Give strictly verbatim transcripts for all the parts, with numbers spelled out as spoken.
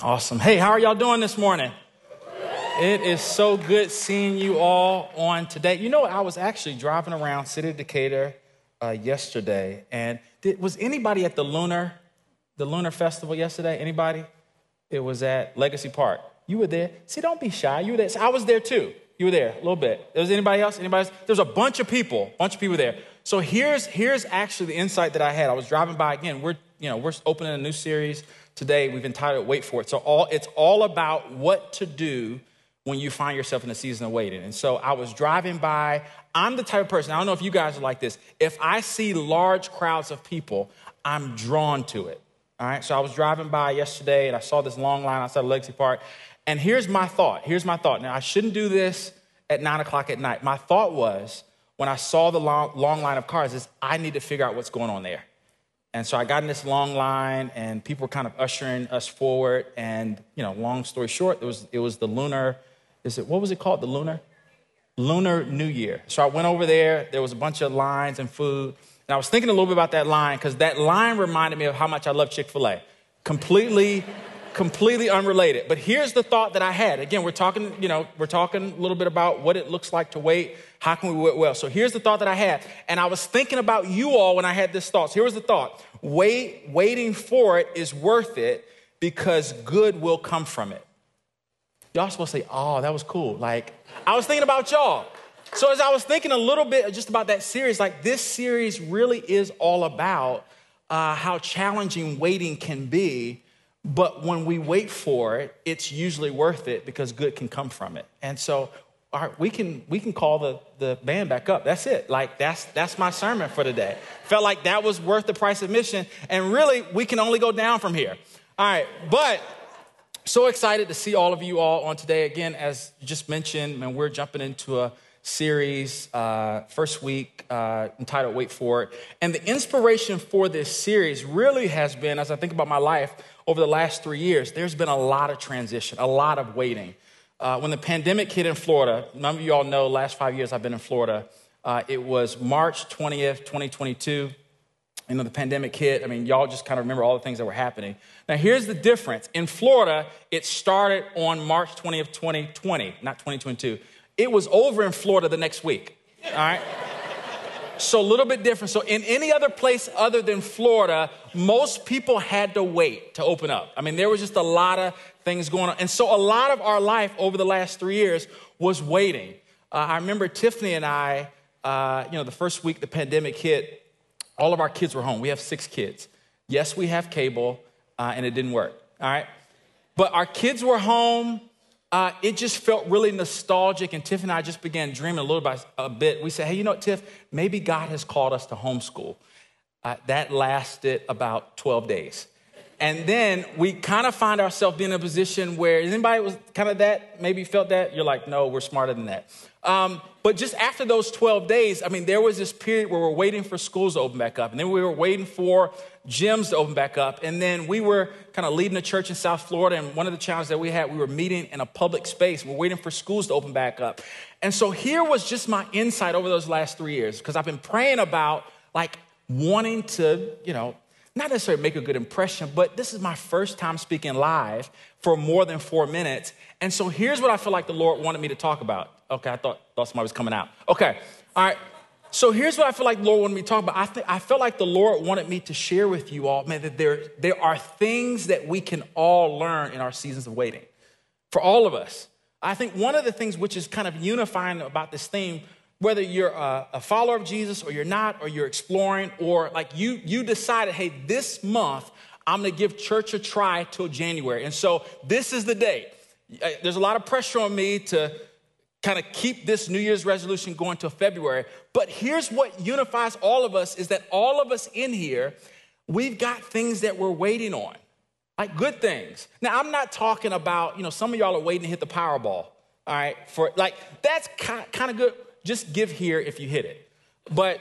Awesome. Hey, how are y'all doing this morning? It is so good seeing you all on today. You know, I was actually driving around City of Decatur uh, yesterday, and did, was anybody at the Lunar, the Lunar Festival yesterday? Anybody? It was at Legacy Park. You were there. See, don't be shy. You were there. I was there too. You were there a little bit. There was anybody else? Anybody else? There was a bunch of people, bunch of people there. So here's here's actually the insight that I had. I was driving by again. We're you know we're opening a new series today. We've entitled "Wait for It." So all it's all about what to do when you find yourself in a season of waiting. And so I was driving by. I'm the type of person. I don't know if you guys are like this. If I see large crowds of people, I'm drawn to it. All right. So I was driving by yesterday, and I saw this long line outside of Legacy Park. And here's my thought. Here's my thought. Now, I shouldn't do this at nine o'clock at night. My thought was, when I saw the long, long line of cars, is I need to figure out what's going on there. And so I got in this long line, and people were kind of ushering us forward. And, you know, long story short, it was it was the Lunar, is it, what was it called? The Lunar? Lunar New Year. So I went over there. There was a bunch of lines and food. And I was thinking a little bit about that line, because that line reminded me of how much I love Chick-fil-A. Completely Completely unrelated. But here's the thought that I had. Again, we're talking, you know, we're talking a little bit about what it looks like to wait. How can we wait well? So here's the thought that I had. And I was thinking about you all when I had this thought. So here was the thought. Wait, waiting for it is worth it because good will come from it. Y'all supposed to say, oh, that was cool. Like, I was thinking about y'all. So as I was thinking a little bit just about that series, like this series really is all about uh, how challenging waiting can be. But when we wait for it, it's usually worth it because good can come from it. And so all right, we can we can call the, the band back up. That's it. Like, that's that's my sermon for today. Felt like that was worth the price of admission. And really, we can only go down from here. All right, but so excited to see all of you all on today. Again, as you just mentioned, man, we're jumping into a series, uh, first week, uh, entitled Wait For It. And the inspiration for this series really has been, as I think about my life, over the last three years, there's been a lot of transition, a lot of waiting. Uh, when the pandemic hit in Florida, none of you all know, last five years I've been in Florida. Uh, it was March twentieth, twenty twenty-two. You know, the pandemic hit. I mean, y'all just kind of remember all the things that were happening. Now, here's the difference. In Florida, it started on March twentieth, twenty twenty, not twenty twenty-two. It was over in Florida the next week, all right? So a little bit different. So in any other place other than Florida, most people had to wait to open up. I mean, there was just a lot of things going on. And so a lot of our life over the last three years was waiting. Uh, I remember Tiffany and I, uh, you know, the first week the pandemic hit, all of our kids were home. We have six kids. Yes, we have cable, uh, and it didn't work, all right? But our kids were home. Uh, it just felt really nostalgic, and Tiff and I just began dreaming a little bit. A bit. We said, hey, you know what, Tiff? Maybe God has called us to homeschool. Uh, that lasted about twelve days. And then we kind of find ourselves being in a position where anybody was kind of that, maybe felt that? You're like, no, we're smarter than that. Um, but just after those twelve days, I mean, there was this period where we're waiting for schools to open back up. And then we were waiting for gyms to open back up. And then we were kind of leading a church in South Florida. And one of the challenges that we had, we were meeting in a public space. We're waiting for schools to open back up. And so here was just my insight over those last three years, because I've been praying about like wanting to, you know, not necessarily make a good impression, but this is my first time speaking live for more than four minutes. And so here's what I feel like the Lord wanted me to talk about. Okay, I thought, thought somebody was coming out. Okay, all right. So here's what I feel like the Lord wanted me to talk about. I think I felt like the Lord wanted me to share with you all, man, that there, there are things that we can all learn in our seasons of waiting. For all of us. I think one of the things which is kind of unifying about this theme, whether you're a, a follower of Jesus or you're not, or you're exploring, or like you, you decided, hey, this month, I'm going to give church a try till January. And so this is the date. There's a lot of pressure on me to kind of keep this New Year's resolution going till February. But here's what unifies all of us is that all of us in here, we've got things that we're waiting on, like good things. Now, I'm not talking about, you know, some of y'all are waiting to hit the Powerball, all right? For like, that's kind of good. Just give here if you hit it. But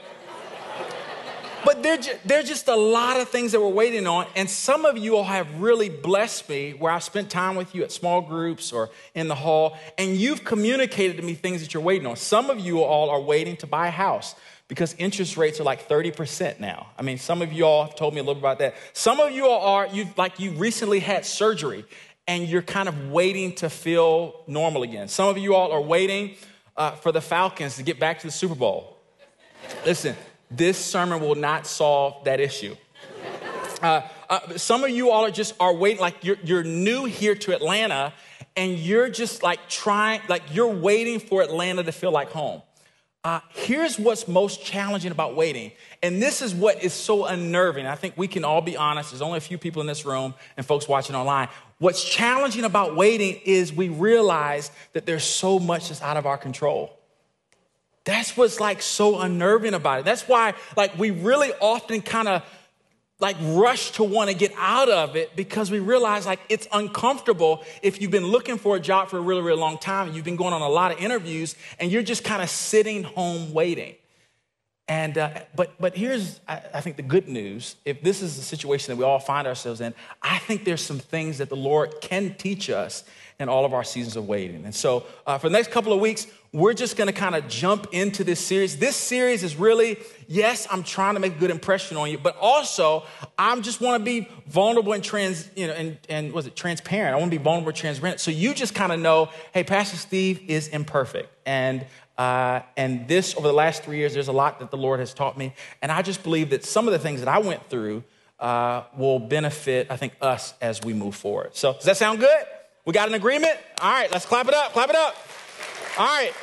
but there, there's just a lot of things that we're waiting on. And some of you all have really blessed me where I've spent time with you at small groups or in the hall, and you've communicated to me things that you're waiting on. Some of you all are waiting to buy a house because interest rates are like thirty percent now. I mean, some of you all have told me a little bit about that. Some of you all are, you've like you recently had surgery. and you're kind of waiting to feel normal again. Some of you all are waiting uh, for the Falcons to get back to the Super Bowl. Listen, this sermon will not solve that issue. Uh, uh, some of you all are just are waiting, like you're, you're new here to Atlanta, and you're just like trying, like you're waiting for Atlanta to feel like home. Uh, here's what's most challenging about waiting. And this is what is so unnerving. I think we can all be honest. There's only a few people in this room and folks watching online. What's challenging about waiting is we realize that there's so much that's out of our control. That's what's like so unnerving about it. That's why like we really often kind of like rush to want to get out of it, because we realize like it's uncomfortable if you've been looking for a job for a really, really long time and you've been going on a lot of interviews and you're just kind of sitting home waiting. And, uh, but, but here's, I, I think the good news. If this is the situation that we all find ourselves in, I think there's some things that the Lord can teach us in all of our seasons of waiting. And so uh, for the next couple of weeks, we're just going to kind of jump into this series. This series is really, yes, I'm trying to make a good impression on you, but also I just want to be vulnerable and trans, you know, and, and was it transparent? I want to be vulnerable and transparent. So you just kind of know, hey, Pastor Steve is imperfect. And uh, and this, over the last three years, there's a lot that the Lord has taught me. And I just believe that some of the things that I went through uh, will benefit, I think, us as we move forward. So does that sound good? We got an agreement? All right, let's clap it up, clap it up. All right,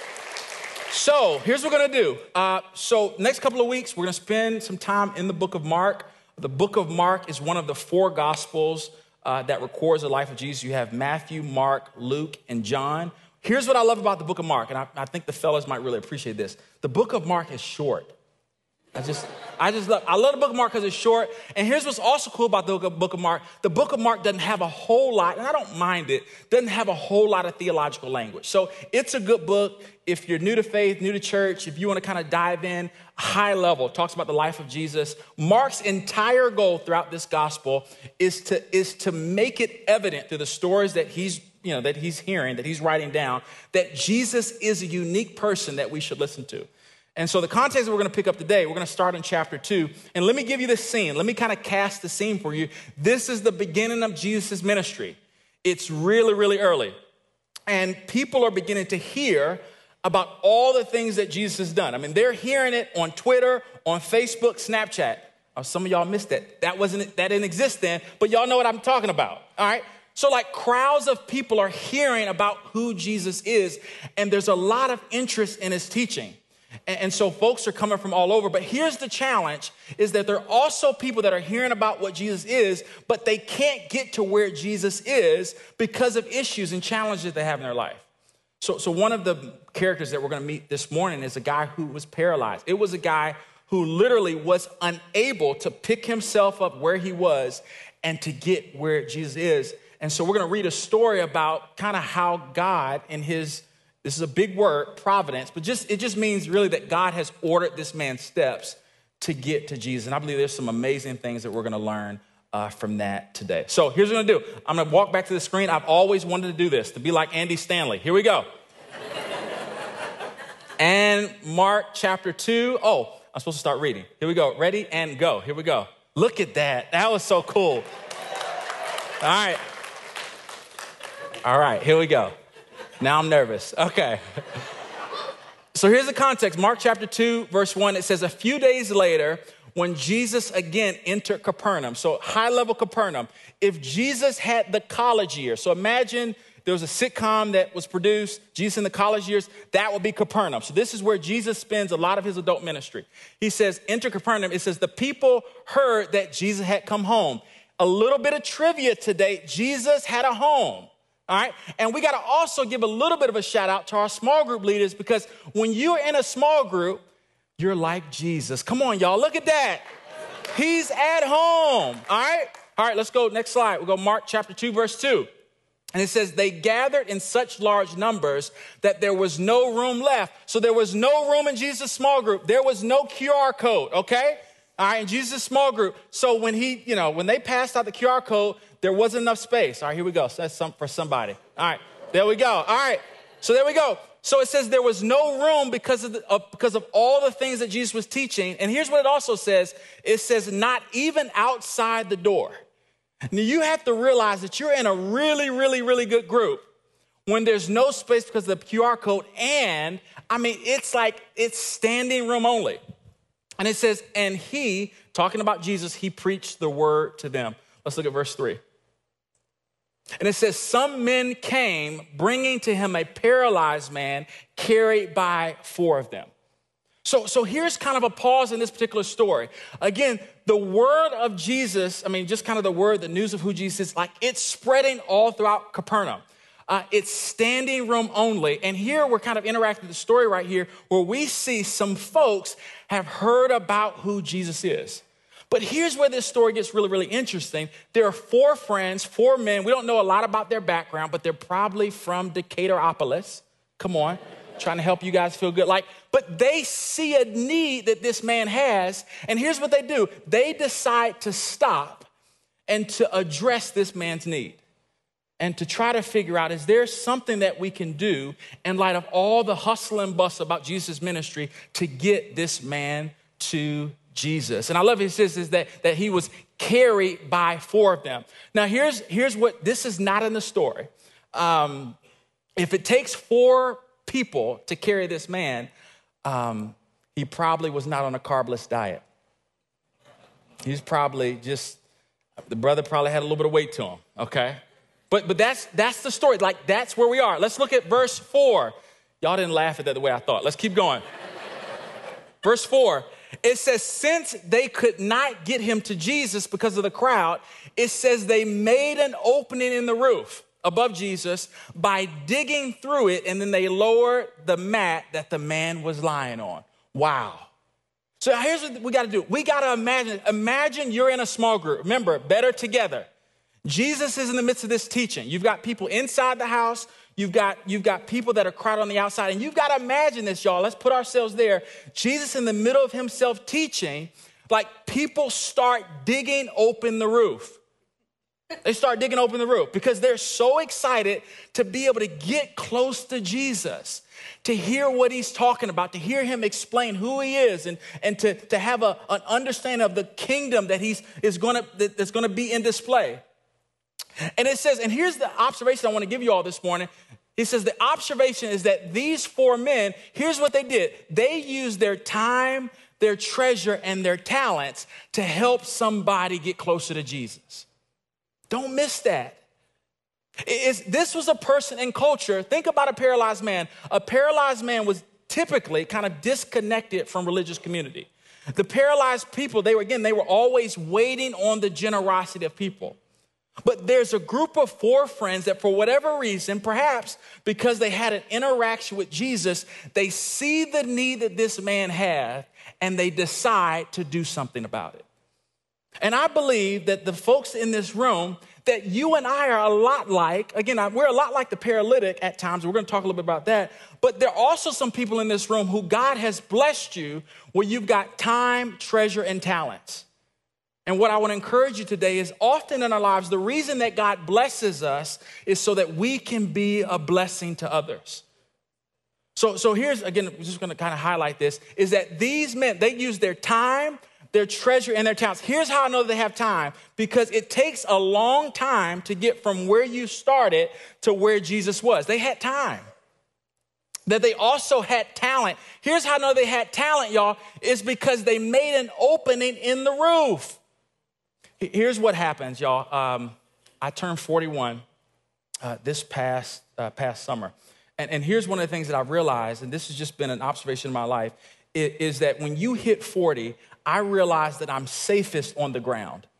so here's what we're gonna do. Uh, so next couple of weeks, we're gonna spend some time in the book of Mark. The book of Mark is one of the four gospels uh, that records the life of Jesus. You have Matthew, Mark, Luke, and John. Here's what I love about the book of Mark, and I, I think the fellas might really appreciate this. The book of Mark is short. I just, I just love, I love the book of Mark because it's short. And here's what's also cool about the book of Mark. The book of Mark doesn't have a whole lot, and I don't mind it, doesn't have a whole lot of theological language. So it's a good book if you're new to faith, new to church, if you want to kind of dive in high level. It talks about the life of Jesus. Mark's entire goal throughout this gospel is to, is to make it evident through the stories that he's, you know, that he's hearing, that he's writing down, that Jesus is a unique person that we should listen to. And so the context that we're going to pick up today, we're going to start in chapter two. And let me give you this scene. Let me kind of cast the scene for you. This is the beginning of Jesus' ministry. It's really, really early. And people are beginning to hear about all the things that Jesus has done. I mean, they're hearing it on Twitter, on Facebook, Snapchat. Oh, some of y'all missed that. That wasn't, that didn't exist then, but y'all know what I'm talking about. All right. So like crowds of people are hearing about who Jesus is. And there's a lot of interest in his teaching. And so folks are coming from all over. But here's the challenge, is that there are also people that are hearing about what Jesus is, but they can't get to where Jesus is because of issues and challenges they have in their life. So, so one of the characters that we're going to meet this morning is a guy who was paralyzed. It was a guy who literally was unable to pick himself up where he was and to get where Jesus is. And so we're going to read a story about kind of how God in his, this is a big word, providence, but just it just means really that God has ordered this man's steps to get to Jesus. And I believe there's some amazing things that we're going to learn uh, from that today. So here's what I'm going to do. I'm going to walk back to the screen. I've always wanted to do this, to be like Andy Stanley. Here we go. And Mark chapter two. Oh, I'm supposed to start reading. Here we go. Ready and go. Here we go. Look at that. That was so cool. All right. All right, here we go. Now I'm nervous. Okay. So here's the context. Mark chapter two, verse one, it says, a few days later, when Jesus again entered Capernaum, so high-level Capernaum, if Jesus had the college years, so imagine there was a sitcom that was produced, Jesus in the college years, that would be Capernaum. So this is where Jesus spends a lot of his adult ministry. He says, enter Capernaum. It says, the people heard that Jesus had come home. A little bit of trivia today, Jesus had a home. All right. And we got to also give a little bit of a shout out to our small group leaders, because when you're in a small group, you're like Jesus. Come on, y'all. Look at that. He's at home. All right. All right. Let's go. Next slide. We'll go Mark chapter two, verse two. And it says, they gathered in such large numbers that there was no room left. So there was no room in Jesus' small group. There was no Q R code. OK. All right. In Jesus' small group. So when he, you know, when they passed out the Q R code, there wasn't enough space. All right, here we go. So that's some, for somebody. All right, there we go. All right, so there we go. So it says there was no room because of, the, uh, because of all the things that Jesus was teaching. And here's what it also says. It says not even outside the door. Now, you have to realize that you're in a really, really, really good group when there's no space because of the Q R code. And, I mean, it's like it's standing room only. And it says, and he, talking about Jesus, he preached the word to them. Let's look at verse three. And it says, some men came bringing to him a paralyzed man carried by four of them. So, so here's kind of a pause in this particular story. Again, the word of Jesus, I mean, just kind of the word, the news of who Jesus is, like it's spreading all throughout Capernaum. Uh, it's standing room only. And here we're kind of interacting with the story right here where we see some folks have heard about who Jesus is. But here's where this story gets really, really interesting. There are four friends, four men. We don't know a lot about their background, but they're probably from Decatopolis. Come on. Trying to help you guys feel good. Like, but they see a need that this man has. And here's what they do. They decide to stop and to address this man's need and to try to figure out, is there something that we can do in light of all the hustle and bustle about Jesus' ministry to get this man to Jesus? And I love it says is that, that he was carried by four of them. Now, here's, here's what, this is not in the story. Um, if it takes four people to carry this man, um, he probably was not on a carbless diet. He's probably just, the brother probably had a little bit of weight to him, okay? But but that's that's the story. Like, that's where we are. Let's look at verse four. Y'all didn't laugh at that the way I thought. Let's keep going. Verse four, it says, since they could not get him to Jesus because of the crowd, it says they made an opening in the roof above Jesus by digging through it, and then they lowered the mat that the man was lying on. Wow. So here's what we got to do. We got to imagine, imagine you're in a small group. Remember, better together. Jesus is in the midst of this teaching. You've got people inside the house. You've got, you've got people that are crowded on the outside. And you've got to imagine this, y'all. Let's put ourselves there. Jesus in the middle of himself teaching, like people start digging open the roof. They start digging open the roof because they're so excited to be able to get close to Jesus, to hear what he's talking about, to hear him explain who he is, and, and to, to have a, an understanding of the kingdom that he's is gonna, that, that's going to be in display. And it says, and here's the observation I want to give you all this morning. It says the observation is that these four men, here's what they did. They used their time, their treasure, and their talents to help somebody get closer to Jesus. Don't miss that. It's, this was a person in culture. Think about a paralyzed man. A paralyzed man was typically kind of disconnected from religious community. The paralyzed people, they were, again, they were always waiting on the generosity of people. But there's a group of four friends that for whatever reason, perhaps because they had an interaction with Jesus, they see the need that this man had and they decide to do something about it. And I believe that the folks in this room, that you and I are a lot like, again, we're a lot like the paralytic at times. We're going to talk a little bit about that. But there are also some people in this room who God has blessed you where you've got time, treasure, and talents. And what I want to encourage you today is often in our lives, the reason that God blesses us is so that we can be a blessing to others. So, so here's, again, I'm just going to kind of highlight this, is that these men, they use their time, their treasure, and their talents. Here's how I know they have time, because it takes a long time to get from where you started to where Jesus was. They had time. That they also had talent. Here's how I know they had talent, y'all, is because they made an opening in the roof. Here's what happens, y'all. Um, I turned forty-one uh, this past uh, past summer. And, and here's one of the things that I've realized, and this has just been an observation in my life, is, is that when you hit forty, I realize that I'm safest on the ground.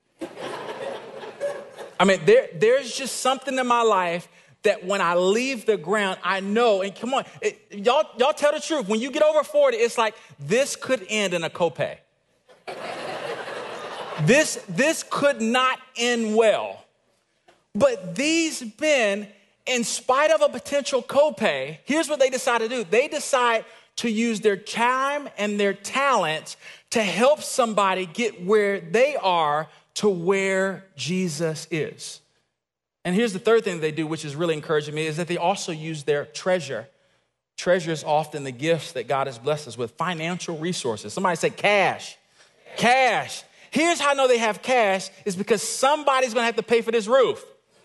I mean, there, there's just something in my life that when I leave the ground, I know, and come on, it, y'all, y'all tell the truth. When you get over forty, it's like this could end in a copay. This, this could not end well. But these men, in spite of a potential copay, here's what they decide to do. They decide to use their time and their talents to help somebody get where they are to where Jesus is. And here's the third thing they do, which is really encouraging me, is that they also use their treasure. Treasure is often the gifts that God has blessed us with, financial resources. Somebody say cash, cash. Here's how I know they have cash is because somebody's going to have to pay for this roof.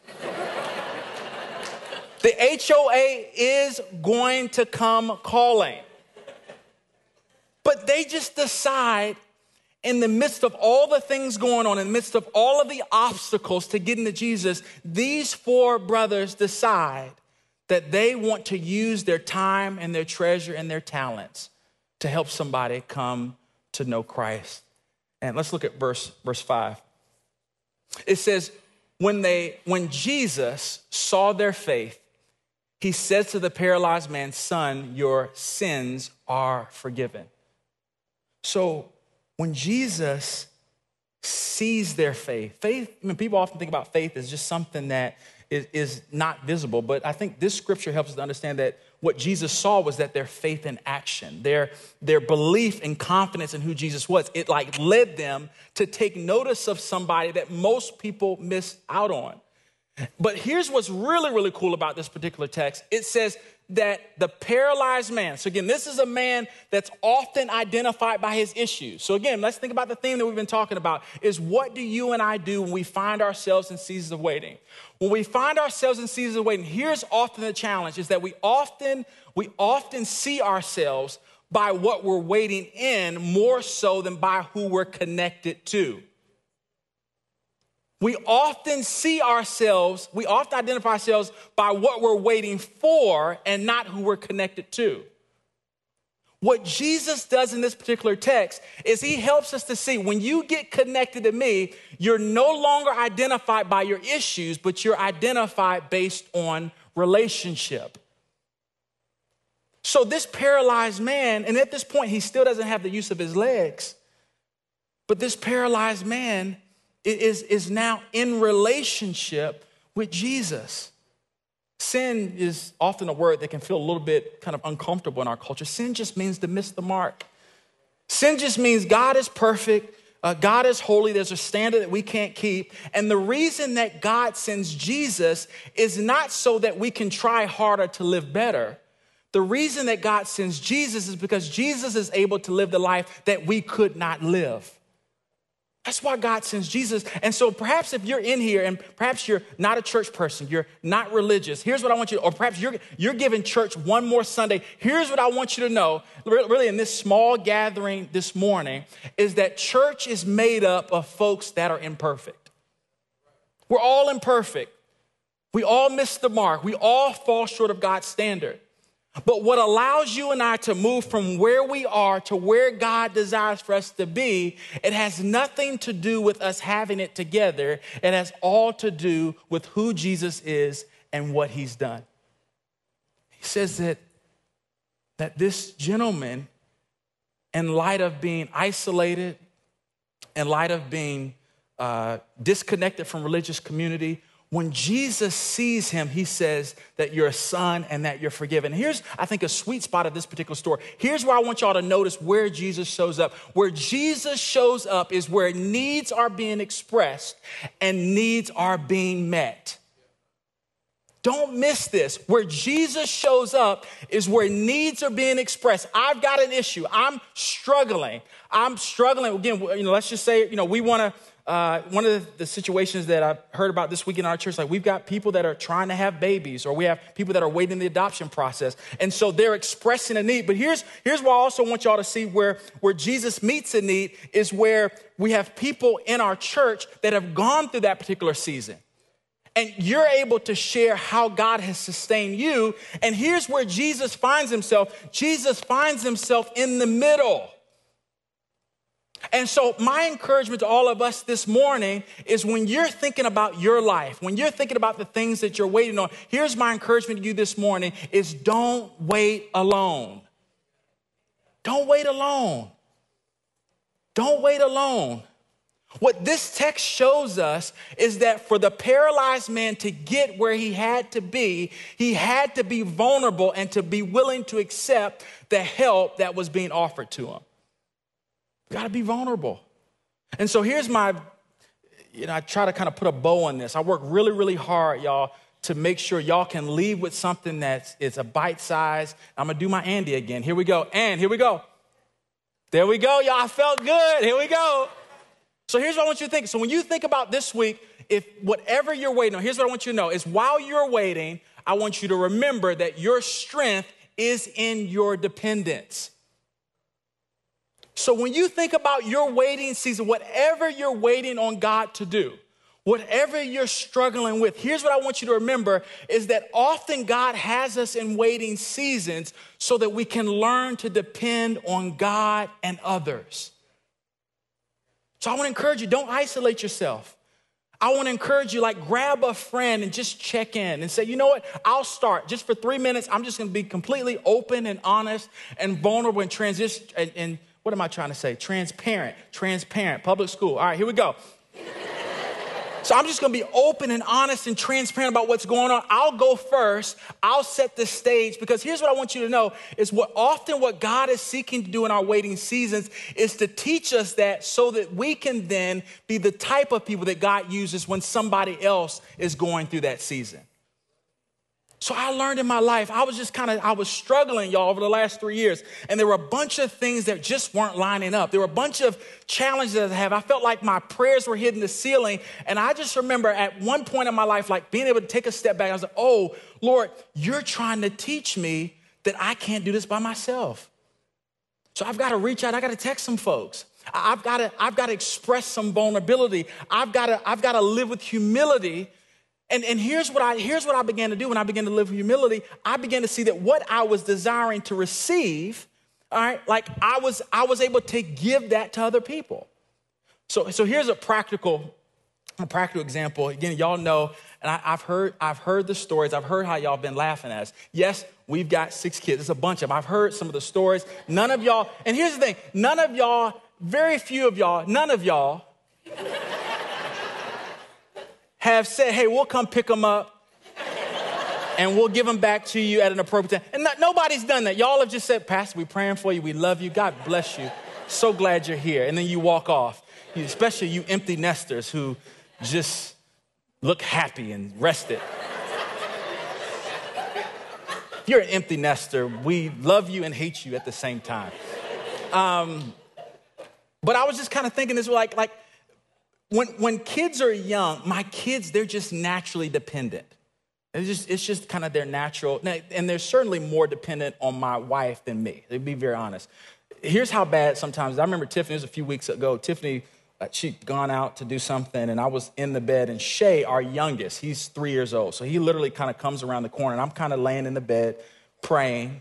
The H O A is going to come calling. But they just decide in the midst of all the things going on, in the midst of all of the obstacles to getting to Jesus, these four brothers decide that they want to use their time and their treasure and their talents to help somebody come to know Christ. And let's look at verse, verse five. It says, when they, when Jesus saw their faith, he said to the paralyzed man, son, your sins are forgiven. So when Jesus sees their faith, faith, I mean, people often think about faith as just something that is, is not visible, but I think this scripture helps us to understand that what Jesus saw was that their faith in action, their, their belief and confidence in who Jesus was, it like led them to take notice of somebody that most people miss out on. But here's what's really, really cool about this particular text. It says that the paralyzed man, so again, this is a man that's often identified by his issues. So again, let's think about the theme that we've been talking about is what do you and I do when we find ourselves in seasons of waiting? When we find ourselves in seasons of waiting, here's often the challenge is that we often, we often see ourselves by what we're waiting in more so than by who we're connected to. We often see ourselves, we often identify ourselves by what we're waiting for and not who we're connected to. What Jesus does in this particular text is he helps us to see when you get connected to me, you're no longer identified by your issues, but you're identified based on relationship. So this paralyzed man, and at this point, he still doesn't have the use of his legs, but this paralyzed man is, is now in relationship with Jesus. Sin is often a word that can feel a little bit kind of uncomfortable in our culture. Sin just means to miss the mark. Sin just means God is perfect. Uh, God is holy. There's a standard that we can't keep. And the reason that God sends Jesus is not so that we can try harder to live better. The reason that God sends Jesus is because Jesus is able to live the life that we could not live. That's why God sends Jesus. And so perhaps if you're in here and perhaps you're not a church person, you're not religious, here's what I want you to, or perhaps you're, you're giving church one more Sunday. Here's what I want you to know, really in this small gathering this morning, is that church is made up of folks that are imperfect. We're all imperfect. We all miss the mark. We all fall short of God's standard. But what allows you and I to move from where we are to where God desires for us to be, it has nothing to do with us having it together. It has all to do with who Jesus is and what he's done. He says that, that this gentleman, in light of being isolated, in light of being uh, disconnected from religious community, when Jesus sees him, he says that you're a son and that you're forgiven. Here's, I think, a sweet spot of this particular story. Here's where I want y'all to notice where Jesus shows up. Where Jesus shows up is where needs are being expressed and needs are being met. Don't miss this. Where Jesus shows up is where needs are being expressed. I've got an issue. I'm struggling. I'm struggling. Again, you know, let's just say, you know, we want to, Uh, one of the, the situations that I've heard about this week in our church, like we've got people that are trying to have babies, or we have people that are waiting the adoption process. And so they're expressing a need. But here's, here's where I also want y'all to see where, where Jesus meets a need is where we have people in our church that have gone through that particular season. And you're able to share how God has sustained you. And here's where Jesus finds himself. Jesus finds himself in the middle. And so my encouragement to all of us this morning is when you're thinking about your life, when you're thinking about the things that you're waiting on, here's my encouragement to you this morning is don't wait alone. Don't wait alone. Don't wait alone. What this text shows us is that for the paralyzed man to get where he had to be, he had to be vulnerable and to be willing to accept the help that was being offered to him. Got to be vulnerable. And so here's my, you know, I try to kind of put a bow on this. I work really, really hard, y'all, to make sure y'all can leave with something that's it's a bite size. I'm going to do my Andy again. Here we go. And here we go. There we go, y'all. I felt good. Here we go. So here's what I want you to think. So when you think about this week, if whatever you're waiting on, here's what I want you to know is while you're waiting, I want you to remember that your strength is in your dependence. So when you think about your waiting season, whatever you're waiting on God to do, whatever you're struggling with, here's what I want you to remember is that often God has us in waiting seasons so that we can learn to depend on God and others. So I want to encourage you, don't isolate yourself. I want to encourage you, like grab a friend and just check in and say, you know what, I'll start just for three minutes. I'm just going to be completely open and honest and vulnerable and transition. And, and what am I trying to say? Transparent, transparent, public school. All right, here we go. So I'm just going to be open and honest and transparent about what's going on. I'll go first. I'll set the stage because here's what I want you to know is what often what God is seeking to do in our waiting seasons is to teach us that so that we can then be the type of people that God uses when somebody else is going through that season. So I learned in my life, I was just kind of, I was struggling, y'all, over the last three years. And there were a bunch of things that just weren't lining up. There were a bunch of challenges that I have. I felt like my prayers were hitting the ceiling. And I just remember at one point in my life, like being able to take a step back. I was like, oh, Lord, you're trying to teach me that I can't do this by myself. So I've got to reach out. I got to text some folks. I've got to, I've got to express some vulnerability. I've got to, I've got to live with humility. And, and here's what I here's what I began to do when I began to live with humility. I began to see that what I was desiring to receive, all right, like I was I was able to give that to other people. So so here's a practical a practical example. Again, y'all know, and I, I've heard I've heard the stories. I've heard how y'all been laughing at us. Yes, we've got six kids. It's a bunch of them. I've heard some of the stories. None of y'all. And here's the thing. None of y'all. Very few of y'all. None of y'all. have said, hey, we'll come pick them up and we'll give them back to you at an appropriate time. And not, nobody's done that. Y'all have just said, Pastor, we're praying for you. We love you. God bless you. So glad you're here. And then you walk off, you, especially you empty nesters who just look happy and rested. If you're an empty nester, we love you and hate you at the same time. Um, but I was just kind of thinking this, like, like, When when kids are young, my kids, they're just naturally dependent. It's just, it's just kind of their natural, and they're certainly more dependent on my wife than me, to be very honest. Here's how bad sometimes, I remember Tiffany, it was a few weeks ago, Tiffany, uh, she'd gone out to do something, and I was in the bed, and Shay, our youngest, he's three years old, so he literally kind of comes around the corner, and I'm kind of laying in the bed, praying.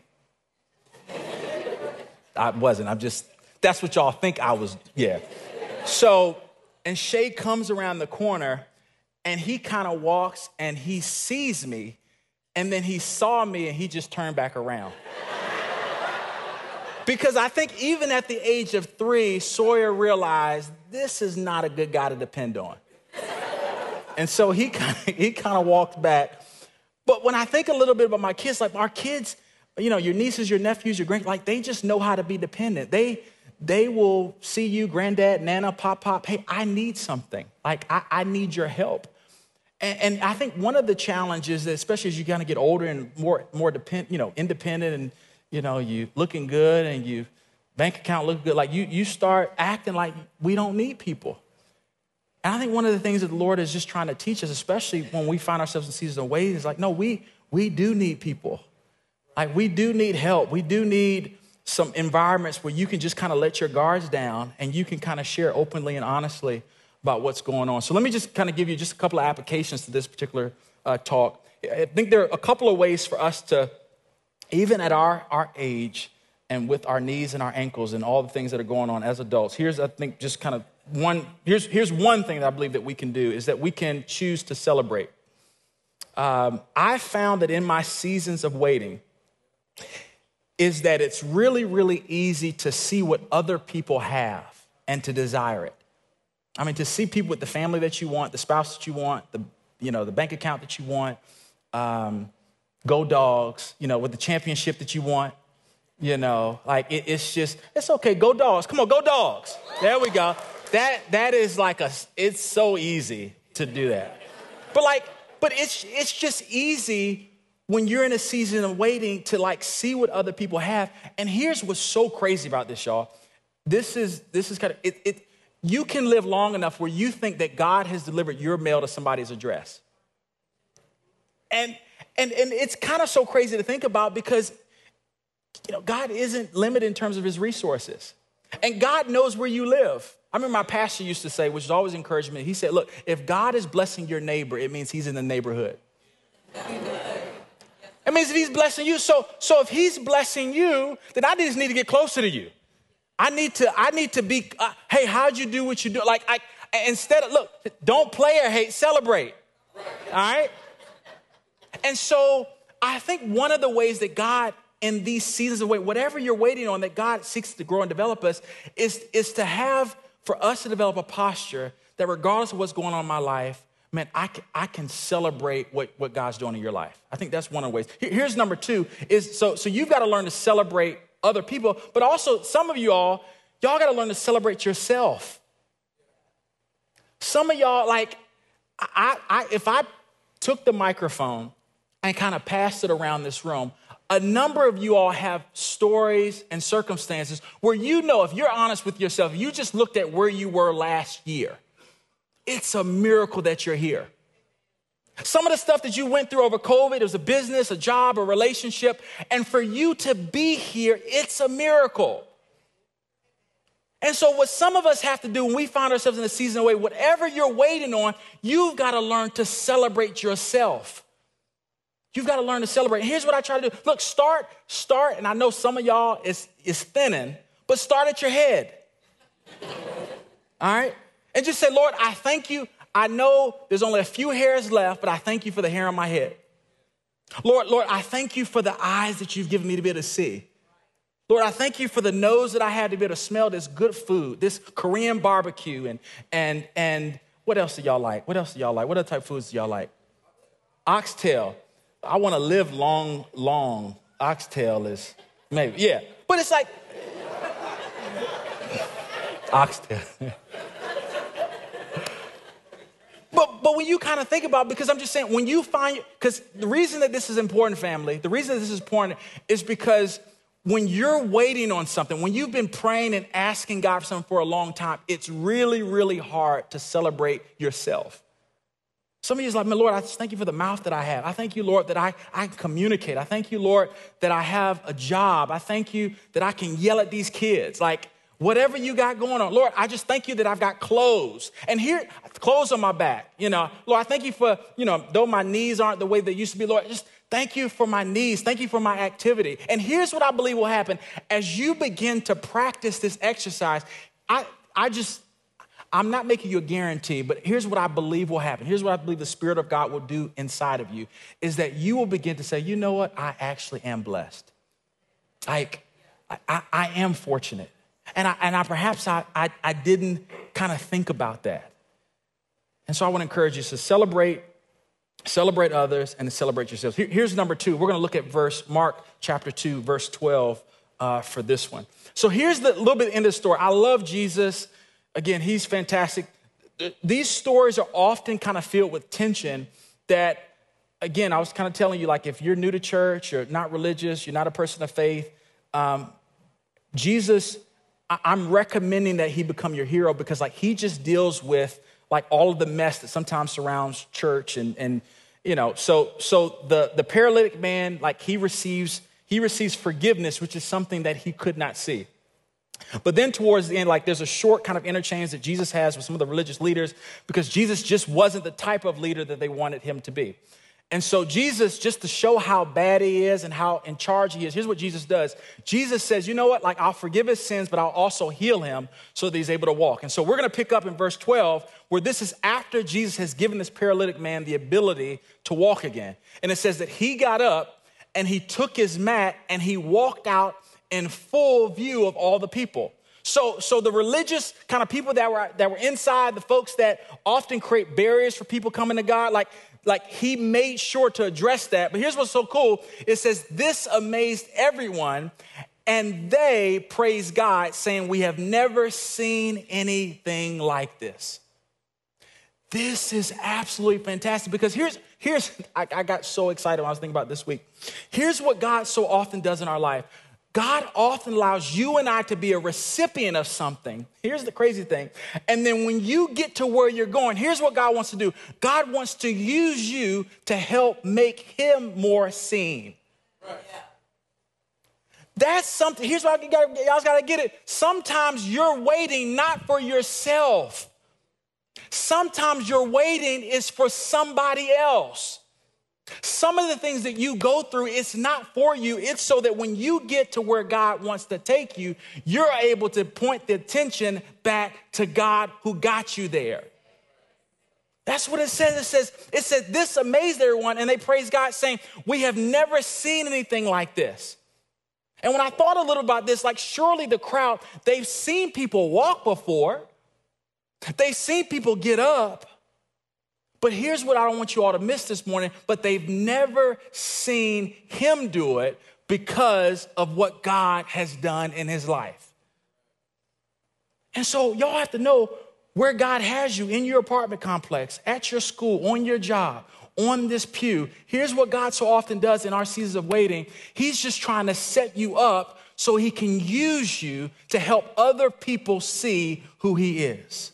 I wasn't, I'm just, that's what y'all think I was, yeah. So, and Shay comes around the corner and he kind of walks and he sees me and then he saw me and he just turned back around. Because I think even at the age of three, Sawyer realized this is not a good guy to depend on. And so he kind of, he kind of walked back. But when I think a little bit about my kids, like our kids, you know, your nieces, your nephews, your grand, like they just know how to be dependent. They They will see you, granddad, nana, pop, pop. Hey, I need something. Like, I, I need your help. And, and I think one of the challenges, especially as you kind of get older and more, more depend, you know, independent and, you know, you looking good and you bank account looking good, like you, you start acting like we don't need people. And I think one of the things that the Lord is just trying to teach us, especially when we find ourselves in seasons of waiting, is like, no, we, we do need people. Like, we do need help. We do need some environments where you can just kind of let your guards down and you can kind of share openly and honestly about what's going on. So let me just kind of give you just a couple of applications to this particular uh, talk. I think there are a couple of ways for us to, even at our, our age and with our knees and our ankles and all the things that are going on as adults, here's, I think, just kind of one, here's, here's one thing that I believe that we can do is that we can choose to celebrate. Um, I found that in my seasons of waiting, is that it's really, really easy to see what other people have and to desire it. I mean, to see people with the family that you want, the spouse that you want, the, you know, the bank account that you want, um, go dogs, you know, with the championship that you want, you know, like it, it's just, it's okay, go dogs, come on, go dogs. There we go. That, that is like a, it's so easy to do that. But like, but it's, it's just easy when you're in a season of waiting to like see what other people have. And here's what's so crazy about this, y'all. This is this is kind of it, it you can live long enough where you think that God has delivered your mail to somebody's address. And, and, and it's kind of so crazy to think about because, you know, God isn't limited in terms of his resources. And God knows where you live. I remember my pastor used to say, which is always encouragement, he said, look, if God is blessing your neighbor, it means he's in the neighborhood. It means that he's blessing you. So, so if he's blessing you, then I just need to get closer to you. I need to, I need to be, uh, hey, how'd you do what you do? Like, I, instead of, look, don't play or hate, celebrate. All right? And so I think one of the ways that God, in these seasons of wait, whatever you're waiting on, that God seeks to grow and develop us, is, is to have, for us to develop a posture that regardless of what's going on in my life, man, I can, I can celebrate what, what God's doing in your life. I think that's one of the ways. Here's number two, is so, so you've got to learn to celebrate other people, but also some of you all, y'all got to learn to celebrate yourself. Some of y'all, like, I, I, if I took the microphone and kind of passed it around this room, a number of you all have stories and circumstances where you know, if you're honest with yourself, you just looked at where you were last year. It's a miracle that you're here. Some of the stuff that you went through over COVID, it was a business, a job, a relationship, and for you to be here, it's a miracle. And so what some of us have to do when we find ourselves in a season of wait, whatever you're waiting on, you've got to learn to celebrate yourself. You've got to learn to celebrate. And here's what I try to do. Look, start, start, and I know some of y'all is, is thinning, but start at your head. All right? And just say, Lord, I thank you. I know there's only a few hairs left, but I thank you for the hair on my head. Lord, Lord, I thank you for the eyes that you've given me to be able to see. Lord, I thank you for the nose that I had to be able to smell this good food, this Korean barbecue, and and and what else do y'all like? What else do y'all like? What other type of foods do y'all like? Oxtail. I want to live long, long. Oxtail is maybe, yeah. But it's like, oxtail. But but when you kind of think about, because I'm just saying, when you find, because the reason that this is important, family, the reason that this is important is because when you're waiting on something, when you've been praying and asking God for something for a long time, it's really, really hard to celebrate yourself. Some of you is like, man, Lord, I just thank you for the mouth that I have. I thank you, Lord, that I, I can communicate. I thank you, Lord, that I have a job. I thank you that I can yell at these kids. Like, whatever you got going on, Lord, I just thank you that I've got clothes. And here, clothes on my back. You know, Lord, I thank you for, you know, though my knees aren't the way they used to be, Lord, just thank you for my knees. Thank you for my activity. And here's what I believe will happen. As you begin to practice this exercise, I, I just, I'm not making you a guarantee, but here's what I believe will happen. Here's what I believe the Spirit of God will do inside of you, is that you will begin to say, you know what? I actually am blessed. Like, I, I, I am fortunate. And I, and I perhaps I, I, I didn't kind of think about that. And so I want to encourage you to celebrate, celebrate others and to celebrate yourselves. Here, here's number two. We're going to look at verse, Mark chapter two, verse twelve uh, for this one. So here's the little bit in the story. I love Jesus. Again, he's fantastic. These stories are often kind of filled with tension that, again, I was kind of telling you, like, if you're new to church, you're not religious, you're not a person of faith, um, Jesus, I'm recommending that he become your hero because, like, he just deals with, like, all of the mess that sometimes surrounds church. And, and you know, so so the, the paralytic man, like, he receives, he receives forgiveness, which is something that he could not see. But then towards the end, like, there's a short kind of interchange that Jesus has with some of the religious leaders because Jesus just wasn't the type of leader that they wanted him to be. And so Jesus, just to show how bad he is and how in charge he is, here's what Jesus does. Jesus says, you know what? Like, I'll forgive his sins, but I'll also heal him so that he's able to walk. And so we're going to pick up in verse twelve, where this is after Jesus has given this paralytic man the ability to walk again. And it says that he got up and he took his mat and he walked out in full view of all the people. So, so the religious kind of people that were that were inside, the folks that often create barriers for people coming to God, like, like he made sure to address that. But here's what's so cool. It says, this amazed everyone, and they praised God, saying, we have never seen anything like this. This is absolutely fantastic because here's, here's I, I got so excited when I was thinking about this week. Here's what God so often does in our life. God often allows you and I to be a recipient of something. Here's the crazy thing. And then when you get to where you're going, here's what God wants to do. God wants to use you to help make him more seen. Right. Yeah. That's something. Here's what I got, y'all got to get it. Sometimes you're waiting not for yourself. Sometimes your waiting is for somebody else. Some of the things that you go through, it's not for you. It's so that when you get to where God wants to take you, you're able to point the attention back to God who got you there. That's what it says. It says, it says this amazed everyone, and they praised God, saying, we have never seen anything like this. And when I thought a little about this, like surely the crowd, they've seen people walk before. They've seen people get up. But here's what I don't want you all to miss this morning, but they've never seen him do it because of what God has done in his life. And so y'all have to know where God has you in your apartment complex, at your school, on your job, on this pew. Here's what God so often does in our seasons of waiting. He's just trying to set you up so he can use you to help other people see who he is.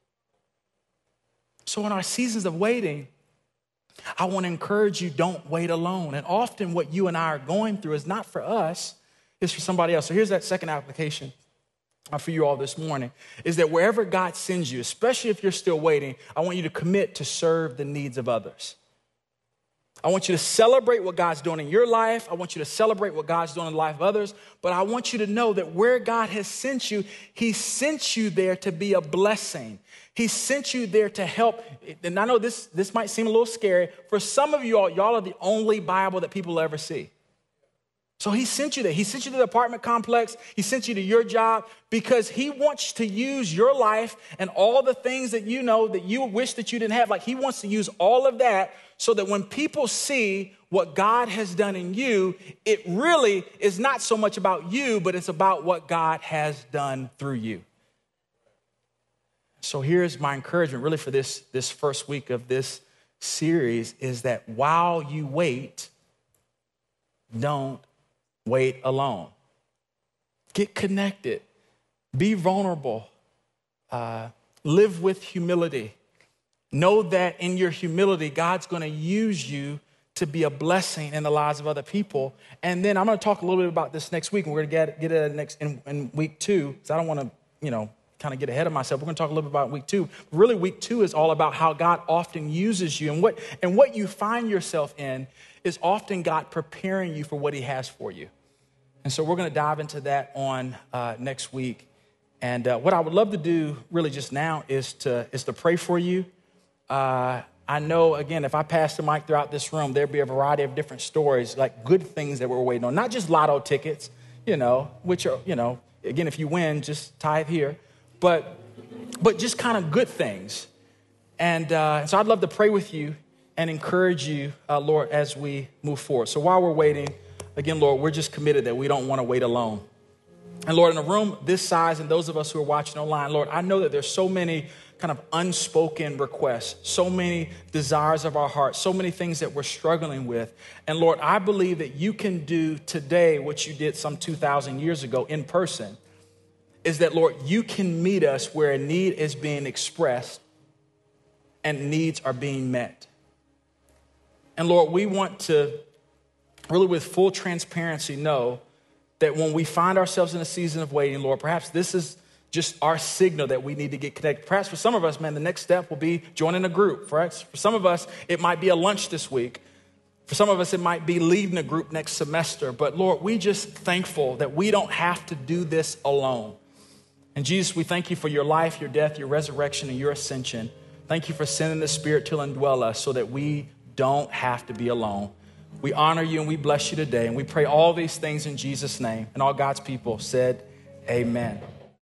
So in our seasons of waiting, I want to encourage you, don't wait alone. And often what you and I are going through is not for us, it's for somebody else. So here's that second application for you all this morning, is that wherever God sends you, especially if you're still waiting, I want you to commit to serve the needs of others. I want you to celebrate what God's doing in your life. I want you to celebrate what God's doing in the life of others. But I want you to know that where God has sent you, he sent you there to be a blessing. He sent you there to help. And I know this, this might seem a little scary. For some of you all, y'all are the only Bible that people will ever see. So he sent you there. He sent you to the apartment complex. He sent you to your job because he wants to use your life and all the things that you know that you wish that you didn't have. Like he wants to use all of that so that when people see what God has done in you, it really is not so much about you, but it's about what God has done through you. So here's my encouragement really for this, this first week of this series is that while you wait, don't wait alone. Get connected. Be vulnerable. Uh, live with humility. Know that in your humility, God's going to use you to be a blessing in the lives of other people. And then I'm going to talk a little bit about this next week. And we're going to get, get it next in, in week two. Because I don't want to, you know, kind of get ahead of myself. We're going to talk a little bit about week two. Really, week two is all about how God often uses you. And what, and what you find yourself in is often God preparing you for what he has for you. And so we're going to dive into that on uh, next week. And uh, what I would love to do really just now is to, is to pray for you. Uh, I know, again, if I pass the mic throughout this room, there'd be a variety of different stories, like good things that we're waiting on. Not just lotto tickets, you know, which are, you know, again, if you win, just tithe here. But, but just kind of good things. And uh, so I'd love to pray with you and encourage you, uh, Lord, as we move forward. So while we're waiting, again, Lord, we're just committed that we don't want to wait alone. And Lord, in a room this size and those of us who are watching online, Lord, I know that there's so many kind of unspoken requests, so many desires of our hearts, so many things that we're struggling with. And Lord, I believe that you can do today what you did some two thousand years ago in person, is that, Lord, you can meet us where a need is being expressed and needs are being met. And Lord, we want to really with full transparency know that when we find ourselves in a season of waiting, Lord, perhaps this is just our signal that we need to get connected. Perhaps for some of us, man, the next step will be joining a group. For us, for some of us, it might be a lunch this week. For some of us, it might be leading a group next semester. But Lord, we just thankful that we don't have to do this alone. And Jesus, we thank you for your life, your death, your resurrection, and your ascension. Thank you for sending the Spirit to indwell us so that we don't have to be alone. We honor you and we bless you today. And we pray all these things in Jesus' name. And all God's people said, amen.